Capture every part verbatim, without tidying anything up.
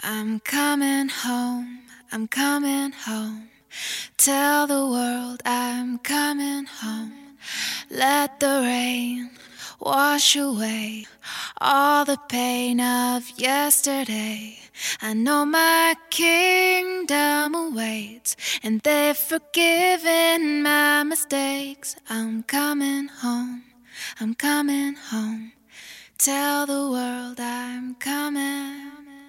I'm coming home, I'm coming home. Tell the world I'm coming home. Let the rain wash away all the pain of yesterday. I know my kingdom awaits, and they've forgiven my mistakes. I'm coming home, I'm coming home. Tell the world I'm coming.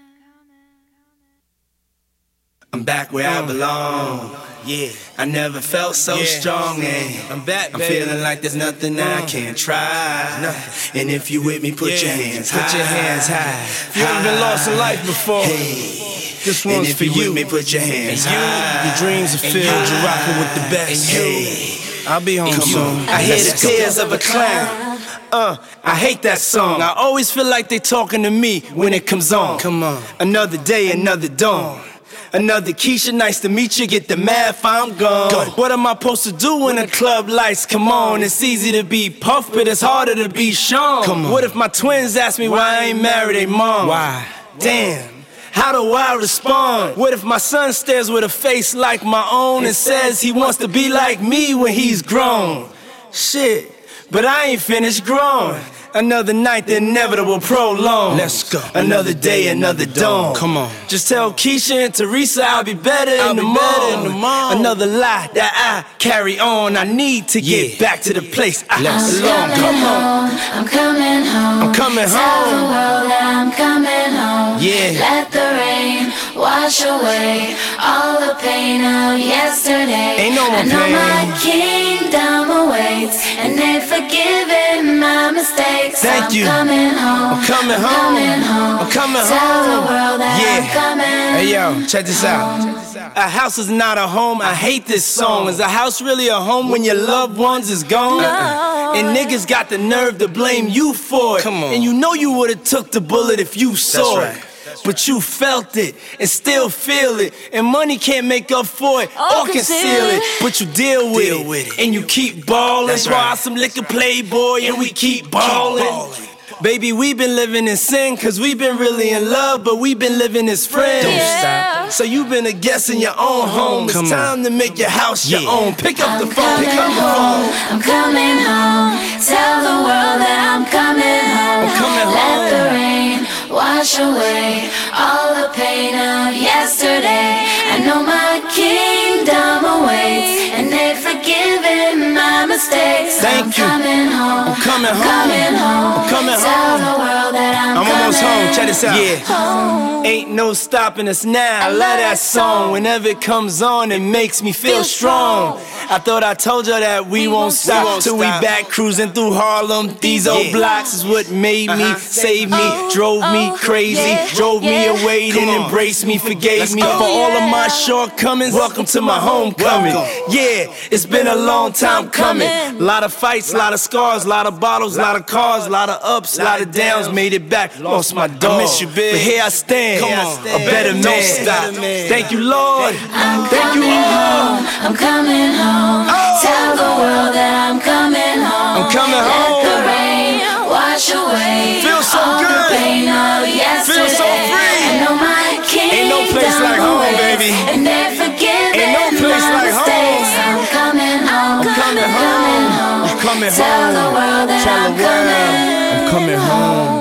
I'm back where I belong. Yeah, I never felt so yeah. strong. And I'm back, I'm baby. Feeling like there's nothing I can't try. Nothing. And if you with me, put yeah. your hands put high. Put your hands high. If you ever been lost in life before, hey. This one's and if for you. you. With me, put your hands and high. You, your dreams are filled. You're rocking with the best. Hey. I'll be home soon. I hear the tears of a clown. Uh, I hate that song. I always feel like they talking to me when it comes on. Come on. Another day, another dawn. Another Keisha, nice to meet you. Get the math, I'm gone. Go. What am I supposed to do when the club lights come on? It's easy to be Puff, but it's harder to be Sean. Come on. What if my twins ask me why I ain't married their mom? Why? Damn. How do I respond? What if my son stares with a face like my own and says he wants to be like me when he's grown? Shit, but I ain't finished growing. Another night, the inevitable prolong. Let's go. Another day, another dawn. Come on. Just tell Keisha and Teresa I'll be better in the morning. Another lie that I carry on. I need to get yeah. back to the place I Let's belong. Come on. I'm coming home. I'm coming home. Tell the world that I'm coming home. Yeah. Let the rain wash away all the pain of yesterday. Ain't no more I know pain. my kingdom awaits, and they've forgiven my mistakes. Thank I'm you. Coming home. I'm coming I'm home. Coming home. I'm coming Tell home. the world that yeah. I'm coming. Hey yo, check this out. A house is not a home. I hate this song. Is a house really a home when your loved ones is gone? No. And niggas got the nerve to blame you for it. Come on. And you know you would've took the bullet if you saw That's it. right. But you felt it and still feel it. And money can't make up for it Oh, or conceal it. But you deal with, Deal it. with it. And you keep ballin'. That's Raw right. some liquor playboy and we keep ballin'. Keep ballin'. Baby, we been living in sin, cause we been really in love, but we been living as friends. Don't Yeah. stop. So you been a guest in your own home. It's Come time on. to make your house your Yeah. own. Pick up I'm the phone, pick up coming the phone. home. I'm coming home. Tell the world that I'm coming home. I'm coming Let home. the rain wash away all the pain of yesterday. I know my kingdom awaits, and they've forgiven my mistakes. Thank I'm you. coming home. I'm coming I'm home. coming home. I'm coming Tell home. the world that I'm, I'm coming almost home. Check this out. Yeah. home. Ain't no stopping us now. I love that song. Whenever it comes on, it makes me feel Feel strong. strong. I thought I told you that we, We won't won't stop stop. till we Stop. back cruising through Harlem. These old Yeah. blocks is what made me, Uh-huh. saved me, Oh, drove me oh, crazy, yeah, drove me yeah. away, then Come on. embraced me, forgave Let's me go. for all of my Yeah. shortcomings. Welcome to my homecoming. Welcome. Yeah, it's been a long time coming. Coming. Lot of fights, lot of scars, lot of bottles, lot of cars, lot of ups, lot of downs. Made it back, lost my dog. miss you, big. But here I stand, Come on. a better Don't man. stop. Thank you, Lord. I'm Thank you, coming Lord. home. I'm coming home. Oh. Tell the world that I'm coming home. I'm coming Let home. the rain wash away Feel so all good. the pain of yesterday. Feel so free. I know my kingdom Ain't no place like home, awaits, baby. and they're forgiving Ain't no place my like home. mistakes. I'm coming home. I'm coming I'm home. coming home. I'm coming Tell home. the world that Tell I'm the world coming I'm coming home.